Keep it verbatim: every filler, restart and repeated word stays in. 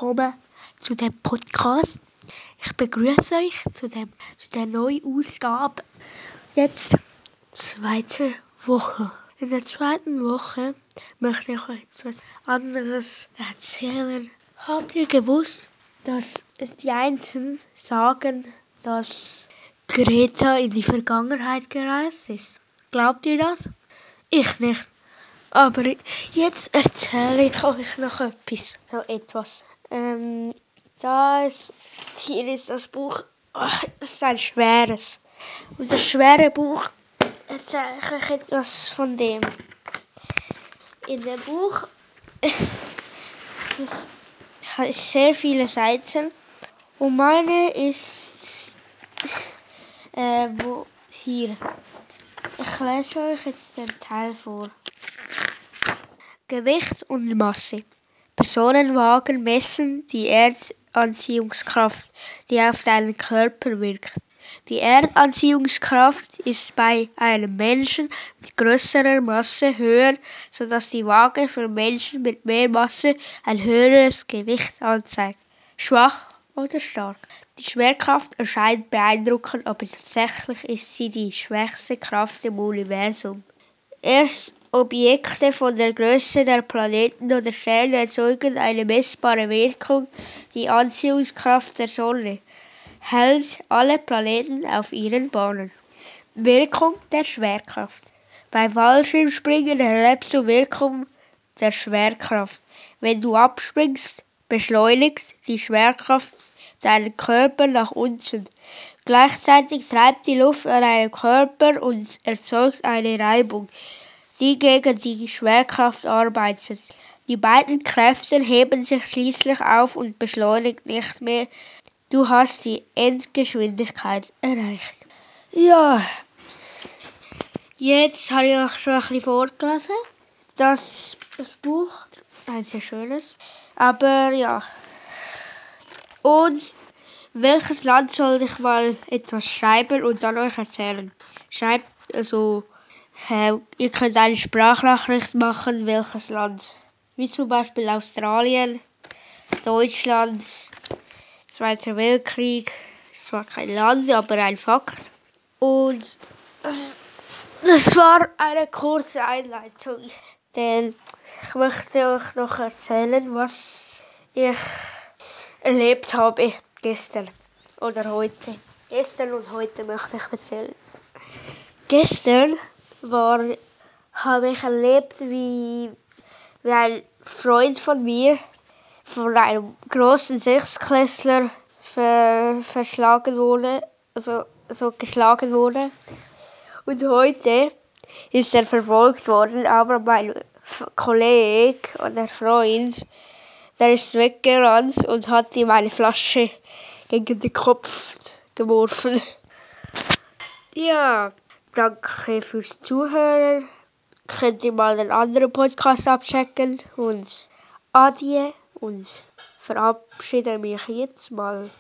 willkommen zu dem Podcast. Ich begrüße euch zu, dem, zu der neuen Ausgabe. Jetzt zweite Woche. In der zweiten Woche möchte ich euch etwas anderes erzählen. Habt ihr gewusst, dass es die einen sagen, dass Greta in die Vergangenheit gereist ist? Glaubt ihr das? Ich nicht. Aber jetzt erzähle ich euch noch etwas. So etwas. Ähm, da ist, hier ist das Buch. Ach, es ist ein schweres. Und das schwere Buch erzähle ich euch etwas von dem. In dem Buch es ist, es ist sehr viele Seiten. Und meine ist äh, wo hier. Ich lese euch jetzt den Teil vor. Gewicht und Masse. Personenwagen messen die Erdanziehungskraft, die auf deinen Körper wirkt. Die Erdanziehungskraft ist bei einem Menschen mit größerer Masse höher, sodass die Waage für Menschen mit mehr Masse ein höheres Gewicht anzeigt. Schwach oder stark. Die Schwerkraft erscheint beeindruckend, aber tatsächlich ist sie die schwächste Kraft im Universum. Erst Objekte von der Größe der Planeten oder Sterne erzeugen eine messbare Wirkung. Die Anziehungskraft der Sonne hält alle Planeten auf ihren Bahnen. Wirkung der Schwerkraft. Beim Fallschirmspringen erlebst du Wirkung der Schwerkraft. Wenn du abspringst, beschleunigt die Schwerkraft deinen Körper nach unten. Gleichzeitig treibt die Luft an deinem Körper und erzeugt eine Reibung, die gegen die Schwerkraft arbeitet. Die beiden Kräfte heben sich schließlich auf und beschleunigen nicht mehr. Du hast die Endgeschwindigkeit erreicht. Ja, jetzt habe ich euch schon ein bisschen vorgelesen. Das, das Buch, ein sehr schönes. Aber ja. Und welches Land soll ich mal etwas schreiben und dann euch erzählen? Schreibt also. Äh, ihr könnt eine Sprachnachricht machen, welches Land. Wie zum Beispiel Australien, Deutschland, Zweiter Weltkrieg. Es war kein Land, aber ein Fakt. Und das, das war eine kurze Einleitung. Denn ich möchte euch noch erzählen, was ich erlebt habe gestern oder heute. Gestern und heute möchte ich erzählen. Gestern war, habe ich erlebt, wie, wie ein Freund von mir von einem großen Sechsklässler ver, verschlagen wurde, also, also geschlagen wurde. Und heute ist er verfolgt worden, aber mein Kollege oder Freund, der ist weggerannt und hat ihm eine Flasche gegen den Kopf geworfen. Ja. Danke fürs Zuhören. Könnt ihr mal einen anderen Podcast abchecken und Adieu und verabschiede mich jetzt mal.